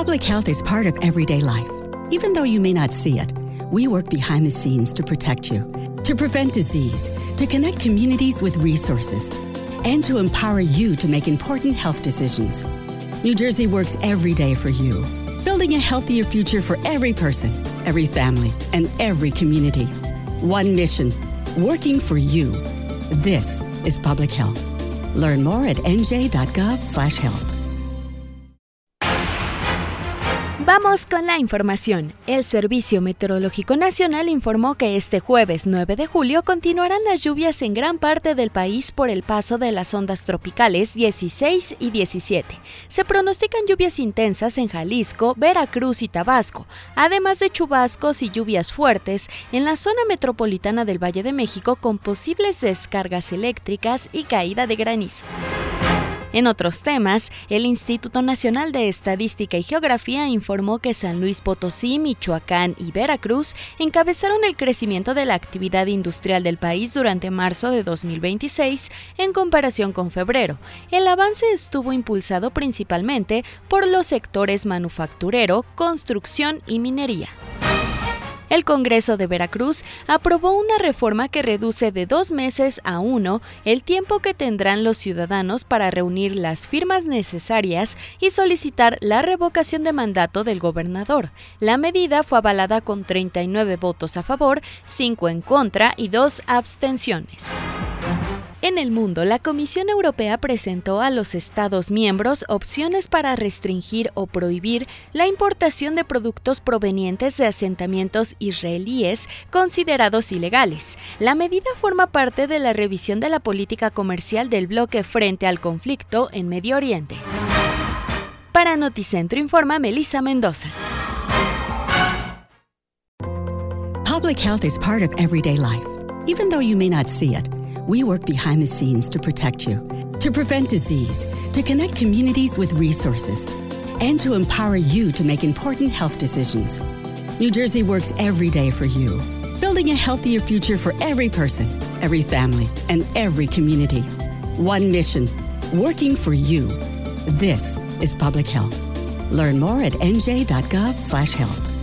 Public health is part of everyday life. Even though you may not see it, we work behind the scenes to protect you, to prevent disease, to connect communities with resources, and to empower you to make important health decisions. New Jersey works every day for you, building a healthier future for every person, every family, and every community. One mission, working for you. This is public health. Learn more at nj.gov/health. Vamos con la información. El Servicio Meteorológico Nacional informó que este jueves 9 de julio continuarán las lluvias en gran parte del país por el paso de las ondas tropicales 16 y 17. Se pronostican lluvias intensas en Jalisco, Veracruz y Tabasco, además de chubascos y lluvias fuertes en la zona metropolitana del Valle de México con posibles descargas eléctricas y caída de granizo. En otros temas, el Instituto Nacional de Estadística y Geografía informó que San Luis Potosí, Michoacán y Veracruz encabezaron el crecimiento de la actividad industrial del país durante marzo de 2026 en comparación con febrero. El avance estuvo impulsado principalmente por los sectores manufacturero, construcción y minería. El Congreso de Veracruz aprobó una reforma que reduce de 2 meses a 1 el tiempo que tendrán los ciudadanos para reunir las firmas necesarias y solicitar la revocación de mandato del gobernador. La medida fue avalada con 39 votos a favor, 5 en contra y 2 abstenciones. En el mundo, la Comisión Europea presentó a los Estados miembros opciones para restringir o prohibir la importación de productos provenientes de asentamientos israelíes considerados ilegales. La medida forma parte de la revisión de la política comercial del bloque frente al conflicto en Medio Oriente. Para Noticentro informa Melissa Mendoza. Public health is part of everyday life. Even though you may not see it, we work behind the scenes to protect you, to prevent disease, to connect communities with resources, and to empower you to make important health decisions. New Jersey works every day for you, building a healthier future for every person, every family, and every community. One mission, working for you. This is public health. Learn more at nj.gov/health.